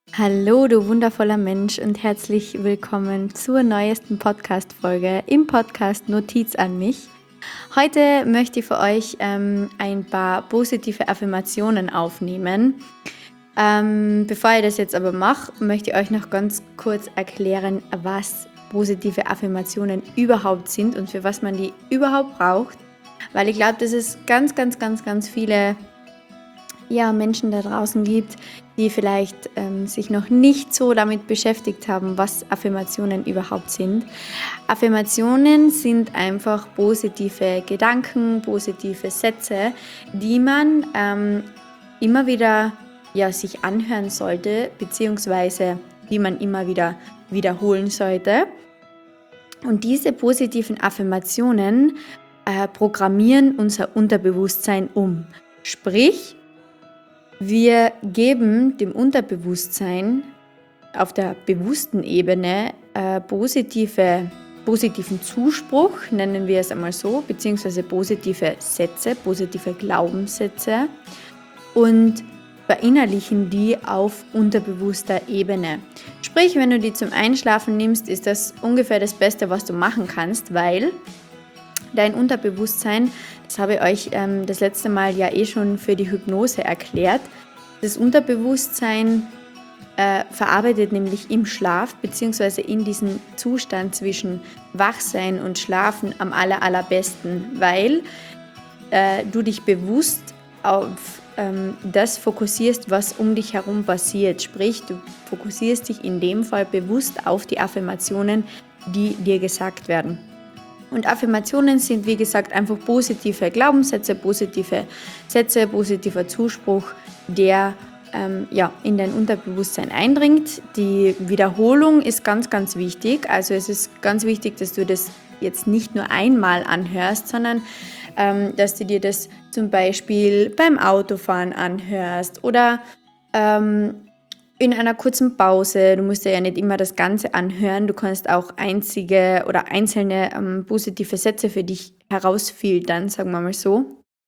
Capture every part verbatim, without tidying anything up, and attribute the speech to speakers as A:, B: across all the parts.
A: Hallo, du wundervoller Mensch und herzlich willkommen zur neuesten Podcast-Folge im Podcast Notiz an mich. Heute möchte ich für euch ähm, ein paar positive Affirmationen aufnehmen. Ähm, bevor ich das jetzt aber mache, möchte ich euch noch ganz kurz erklären, was positive Affirmationen überhaupt sind und für was man die überhaupt braucht. Weil ich glaube, dass es ganz, ganz, ganz, ganz viele ja, Menschen da draußen gibt, die vielleicht ähm, sich noch nicht so damit beschäftigt haben, was Affirmationen überhaupt sind. Affirmationen sind einfach positive Gedanken, positive Sätze, die man ähm, immer wieder ja, sich anhören sollte, beziehungsweise die man immer wieder wiederholen sollte. Und diese positiven Affirmationen äh, programmieren unser Unterbewusstsein um. Sprich, wir geben dem Unterbewusstsein auf der bewussten Ebene äh, positive, positiven Zuspruch, nennen wir es einmal so, beziehungsweise positive Sätze, positive Glaubenssätze und verinnerlichen die auf unterbewusster Ebene. Sprich, wenn du die zum Einschlafen nimmst, ist das ungefähr das Beste, was du machen kannst, weil dein Unterbewusstsein, das habe ich euch ähm, das letzte Mal ja eh schon für die Hypnose erklärt. Das Unterbewusstsein äh, verarbeitet nämlich im Schlaf bzw. in diesem Zustand zwischen Wachsein und Schlafen am aller, allerbesten, weil äh, du dich bewusst auf ähm, das fokussierst, was um dich herum passiert. Sprich, du fokussierst dich in dem Fall bewusst auf die Affirmationen, die dir gesagt werden. Und Affirmationen sind, wie gesagt, einfach positive Glaubenssätze, positive Sätze, positiver Zuspruch, der ähm, ja, in dein Unterbewusstsein eindringt. Die Wiederholung ist ganz, ganz wichtig. Also es ist ganz wichtig, dass du das jetzt nicht nur einmal anhörst, sondern ähm, dass du dir das zum Beispiel beim Autofahren anhörst oder ähm, in einer kurzen Pause. Du musst dir ja nicht immer das Ganze anhören. Du kannst auch einzige oder einzelne ähm, positive Sätze für dich herausfiltern, sagen wir mal so.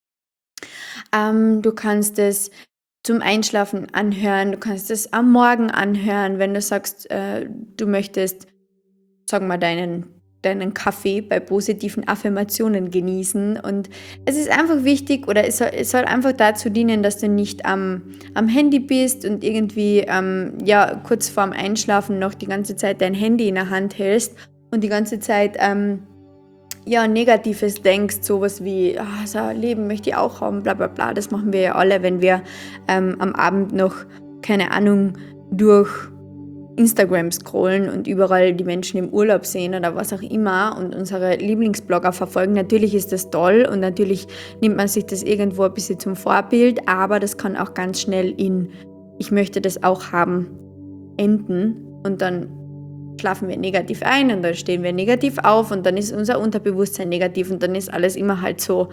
A: Ähm, du kannst es zum Einschlafen anhören, du kannst es am Morgen anhören, wenn du sagst, äh, du möchtest, sagen wir, deinen deinen Kaffee bei positiven Affirmationen genießen. Und es ist einfach wichtig oder es soll, es soll einfach dazu dienen, dass du nicht am, am Handy bist und irgendwie ähm, ja, kurz vorm Einschlafen noch die ganze Zeit dein Handy in der Hand hältst und die ganze Zeit ähm, ja, Negatives denkst, sowas wie, ah, so ein Leben möchte ich auch haben, bla bla bla. Das machen wir ja alle, wenn wir ähm, am Abend noch, keine Ahnung, durch Instagram scrollen und überall die Menschen im Urlaub sehen oder was auch immer und unsere Lieblingsblogger verfolgen. Natürlich ist das toll und natürlich nimmt man sich das irgendwo ein bisschen zum Vorbild, aber das kann auch ganz schnell in ich möchte das auch haben enden und dann schlafen wir negativ ein und dann stehen wir negativ auf und dann ist unser Unterbewusstsein negativ und dann ist alles immer halt so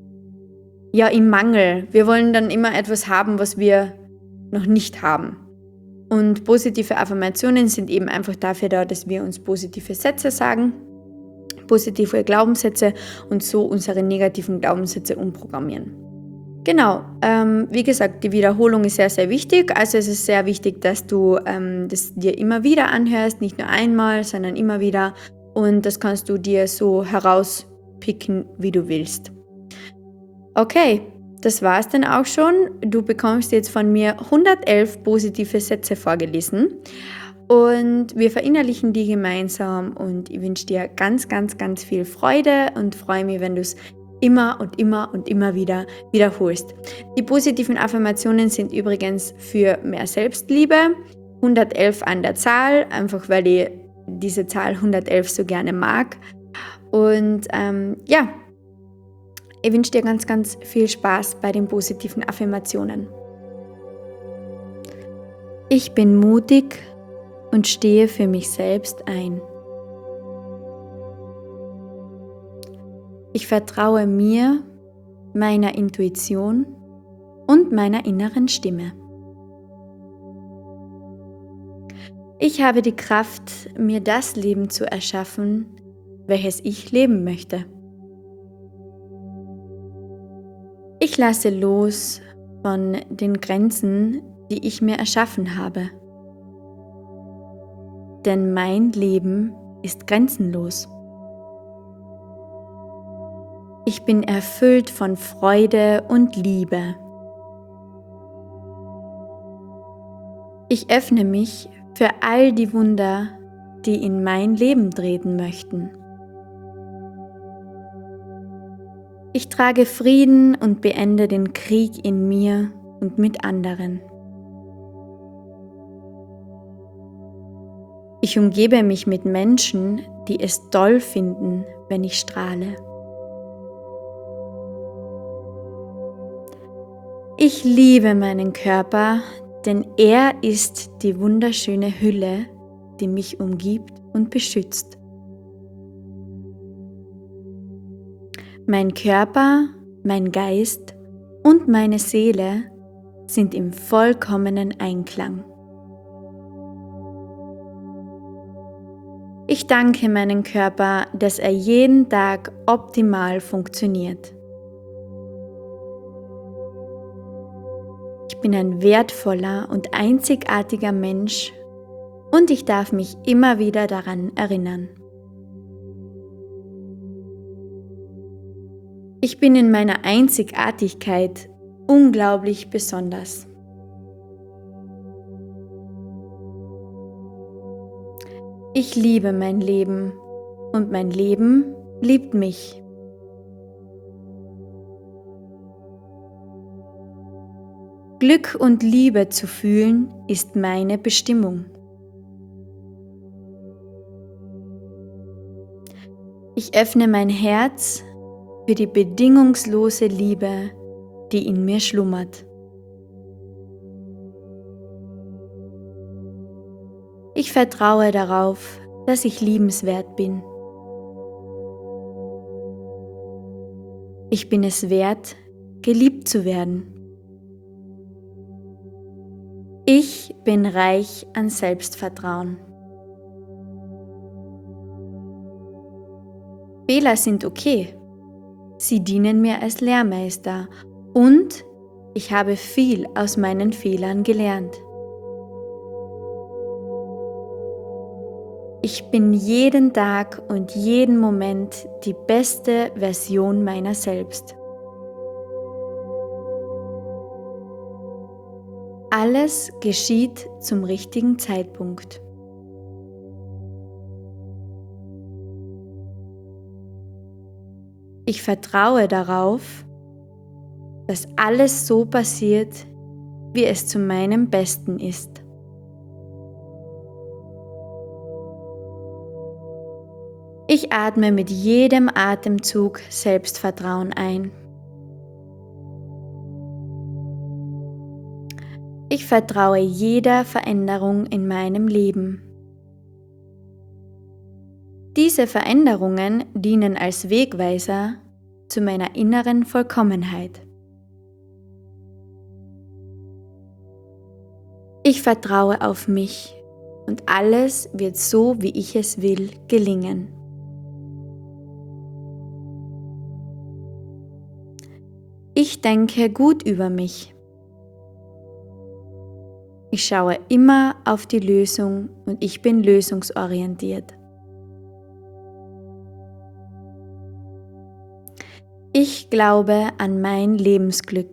A: ja im Mangel. Wir wollen dann immer etwas haben, was wir noch nicht haben. Und positive Affirmationen sind eben einfach dafür da, dass wir uns positive Sätze sagen, positive Glaubenssätze und so unsere negativen Glaubenssätze umprogrammieren. Genau, ähm, wie gesagt, die Wiederholung ist sehr, sehr wichtig. Also es ist sehr wichtig, dass du ähm, das dir immer wieder anhörst, nicht nur einmal, sondern immer wieder. Und das kannst du dir so herauspicken, wie du willst. Okay. Das war es dann auch schon. Du bekommst jetzt von mir hundertelf positive Sätze vorgelesen und wir verinnerlichen die gemeinsam und ich wünsche dir ganz, ganz, ganz viel Freude und freue mich, wenn du es immer und immer und immer wieder wiederholst. Die positiven Affirmationen sind übrigens für mehr Selbstliebe, hundertelf an der Zahl, einfach weil ich diese Zahl hundertelf so gerne mag. Und ähm, ja, ich wünsche dir ganz, ganz viel Spaß bei den positiven Affirmationen. Ich bin mutig und stehe für mich selbst ein. Ich vertraue mir, meiner Intuition und meiner inneren Stimme. Ich habe die Kraft, mir das Leben zu erschaffen, welches ich leben möchte. Ich lasse los von den Grenzen, die ich mir erschaffen habe. denn mein Leben ist grenzenlos. Ich bin erfüllt von Freude und Liebe. Ich öffne mich für all die Wunder, die in mein Leben treten möchten. Ich trage Frieden und beende den Krieg in mir und mit anderen. Ich umgebe mich mit Menschen, die es toll finden, wenn ich strahle. Ich liebe meinen Körper, denn er ist die wunderschöne Hülle, die mich umgibt und beschützt. Mein Körper, mein Geist und meine Seele sind im vollkommenen Einklang. Ich danke meinem Körper, dass er jeden Tag optimal funktioniert. Ich bin ein wertvoller und einzigartiger Mensch und ich darf mich immer wieder daran erinnern. Ich bin in meiner Einzigartigkeit unglaublich besonders. Ich liebe mein Leben und mein Leben liebt mich. Glück und Liebe zu fühlen ist meine Bestimmung. Ich öffne mein Herz für die bedingungslose Liebe, die in mir schlummert. Ich vertraue darauf, dass ich liebenswert bin. Ich bin es wert, geliebt zu werden. Ich bin reich an Selbstvertrauen. Fehler sind okay. Sie dienen mir als Lehrmeister und ich habe viel aus meinen Fehlern gelernt. Ich bin jeden Tag und jeden Moment die beste Version meiner selbst. Alles geschieht zum richtigen Zeitpunkt. Ich vertraue darauf, dass alles so passiert, wie es zu meinem Besten ist. Ich atme mit jedem Atemzug Selbstvertrauen ein. Ich vertraue jeder Veränderung in meinem Leben. Diese Veränderungen dienen als Wegweiser zu meiner inneren Vollkommenheit. Ich vertraue auf mich und alles wird so, wie ich es will, gelingen. Ich denke gut über mich. Ich schaue immer auf die Lösung und ich bin lösungsorientiert. Ich glaube an mein Lebensglück.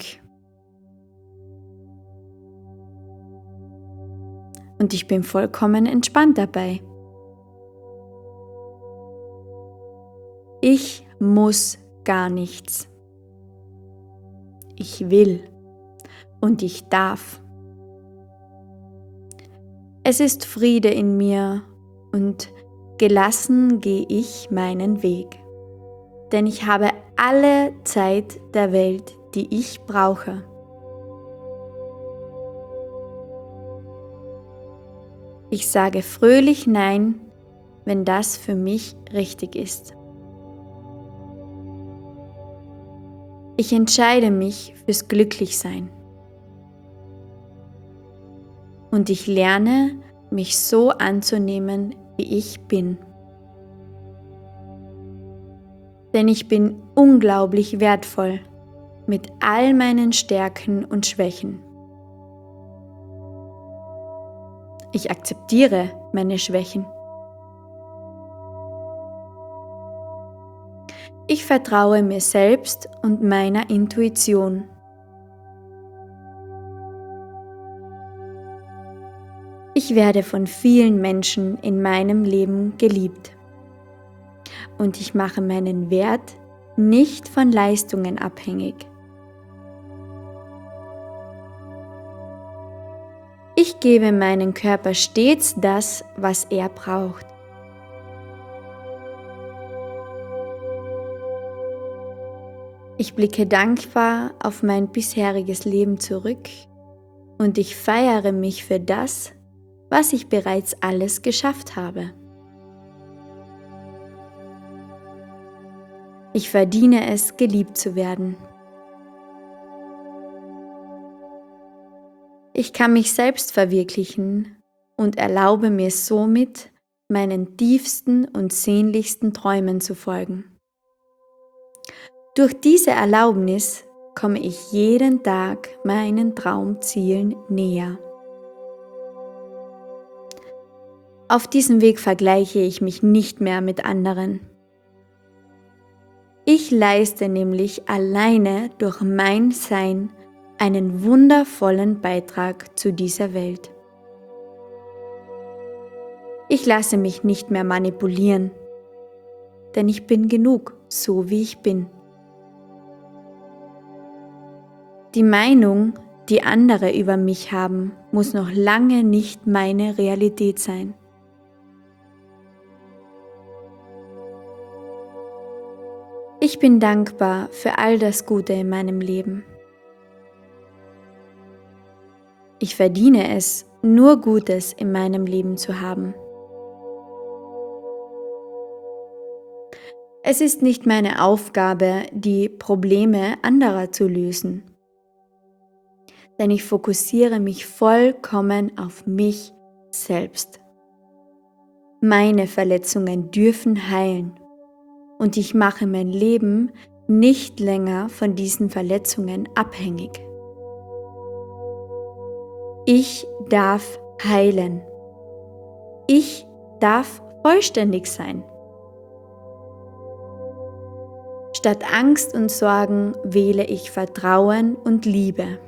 A: Und ich bin vollkommen entspannt dabei. Ich muss gar nichts. Ich will und ich darf. Es ist Friede in mir und gelassen gehe ich meinen Weg, denn ich habe alle Zeit der Welt, die ich brauche. Ich sage fröhlich Nein, wenn das für mich richtig ist. Ich entscheide mich fürs Glücklichsein. Und ich lerne, mich so anzunehmen, wie ich bin. Denn ich bin unglaublich wertvoll mit all meinen Stärken und Schwächen. Ich akzeptiere meine Schwächen. Ich vertraue mir selbst und meiner Intuition. Ich werde von vielen Menschen in meinem Leben geliebt. Und ich mache meinen Wert nicht von Leistungen abhängig. Ich gebe meinem Körper stets das, was er braucht. Ich blicke dankbar auf mein bisheriges Leben zurück und ich feiere mich für das, was ich bereits alles geschafft habe. Ich verdiene es, geliebt zu werden. Ich kann mich selbst verwirklichen und erlaube mir somit, meinen tiefsten und sehnlichsten Träumen zu folgen. Durch diese Erlaubnis komme ich jeden Tag meinen Traumzielen näher. Auf diesem Weg vergleiche ich mich nicht mehr mit anderen. Ich leiste nämlich alleine durch mein Sein einen wundervollen Beitrag zu dieser Welt. Ich lasse mich nicht mehr manipulieren, denn ich bin genug, so wie ich bin. Die Meinung, die andere über mich haben, muss noch lange nicht meine Realität sein. Ich bin dankbar für all das Gute in meinem Leben. Ich verdiene es, nur Gutes in meinem Leben zu haben. Es ist nicht meine Aufgabe, die Probleme anderer zu lösen, denn ich fokussiere mich vollkommen auf mich selbst. Meine Verletzungen dürfen heilen und ich mache mein Leben nicht länger von diesen Verletzungen abhängig. Ich darf heilen. Ich darf vollständig sein. Statt Angst und Sorgen wähle ich Vertrauen und Liebe.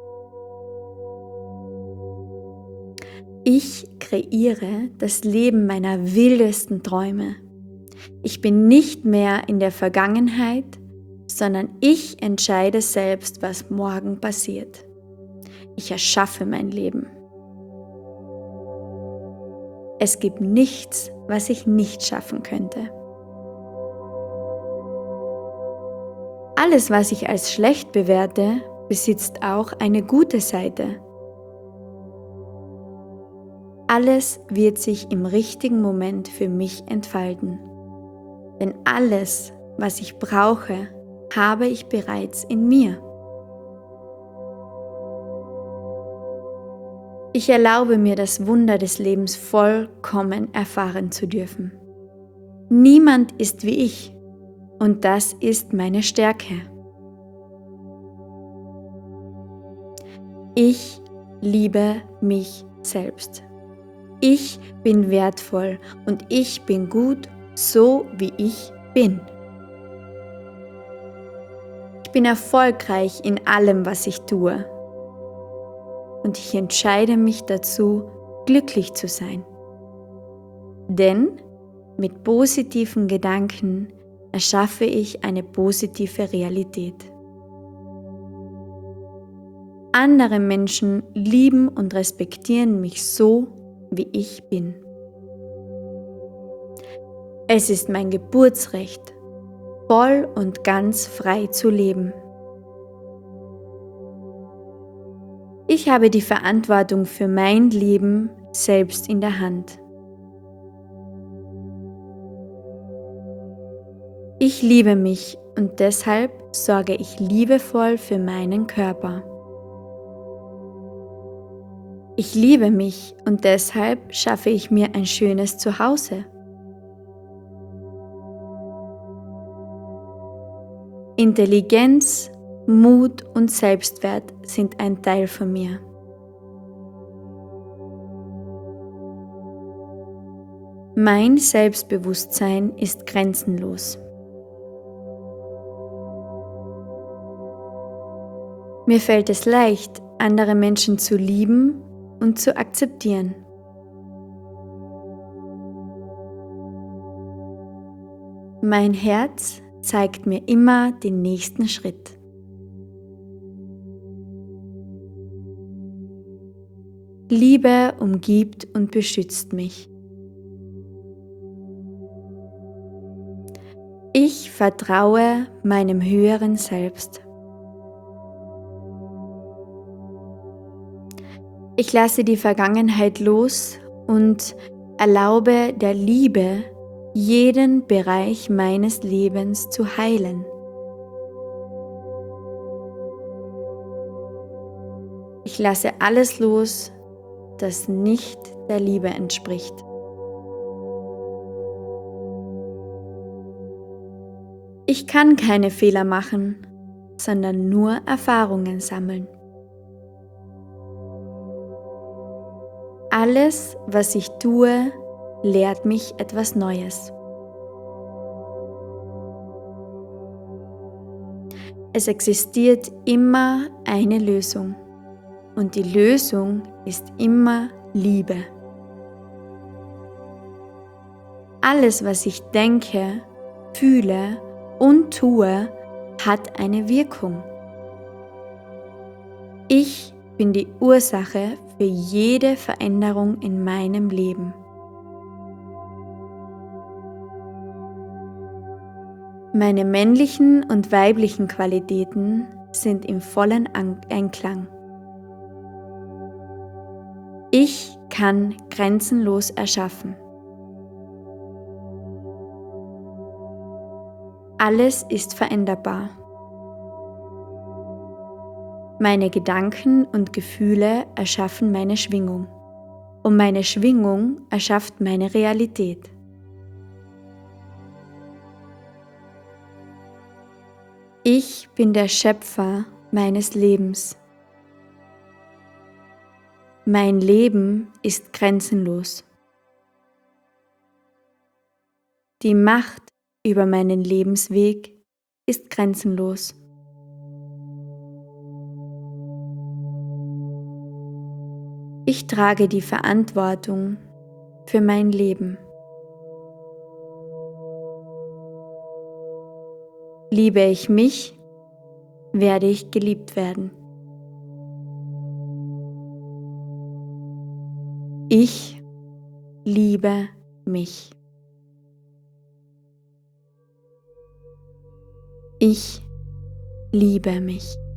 A: Ich kreiere das Leben meiner wildesten Träume. Ich bin nicht mehr in der Vergangenheit, sondern ich entscheide selbst, was morgen passiert. Ich erschaffe mein Leben. Es gibt nichts, was ich nicht schaffen könnte. Alles, was ich als schlecht bewerte, besitzt auch eine gute Seite. Alles wird sich im richtigen Moment für mich entfalten. Denn alles, was ich brauche, habe ich bereits in mir. Ich erlaube mir, das Wunder des Lebens vollkommen erfahren zu dürfen. Niemand ist wie ich und das ist meine Stärke. Ich liebe mich selbst. Ich bin wertvoll und ich bin gut, so wie ich bin. Ich bin erfolgreich in allem, was ich tue. Und ich entscheide mich dazu, glücklich zu sein. Denn mit positiven Gedanken erschaffe ich eine positive Realität. Andere Menschen lieben und respektieren mich so, wie ich bin. Es ist mein Geburtsrecht, voll und ganz frei zu leben. Ich habe die Verantwortung für mein Leben selbst in der Hand. Ich liebe mich und deshalb sorge ich liebevoll für meinen Körper. Ich liebe mich und deshalb schaffe ich mir ein schönes Zuhause. Intelligenz, Mut und Selbstwert sind ein Teil von mir. Mein Selbstbewusstsein ist grenzenlos. Mir fällt es leicht, andere Menschen zu lieben und zu akzeptieren. Mein Herz zeigt mir immer den nächsten Schritt. Liebe umgibt und beschützt mich. Ich vertraue meinem höheren Selbst. Ich lasse die Vergangenheit los und erlaube der Liebe, jeden Bereich meines Lebens zu heilen. Ich lasse alles los, das nicht der Liebe entspricht. Ich kann keine Fehler machen, sondern nur Erfahrungen sammeln. Alles, was ich tue, lehrt mich etwas Neues. Es existiert immer eine Lösung und die Lösung ist immer Liebe. Alles, was ich denke, fühle und tue, hat eine Wirkung. Ich bin die Ursache für jede Veränderung in meinem Leben. Meine männlichen und weiblichen Qualitäten sind im vollen Einklang. Ich kann grenzenlos erschaffen. Alles ist veränderbar. Meine Gedanken und Gefühle erschaffen meine Schwingung und meine Schwingung erschafft meine Realität. Ich bin der Schöpfer meines Lebens. Mein Leben ist grenzenlos. Die Macht über meinen Lebensweg ist grenzenlos. Ich trage die Verantwortung für mein Leben. Liebe ich mich, werde ich geliebt werden. Ich liebe mich. Ich liebe mich.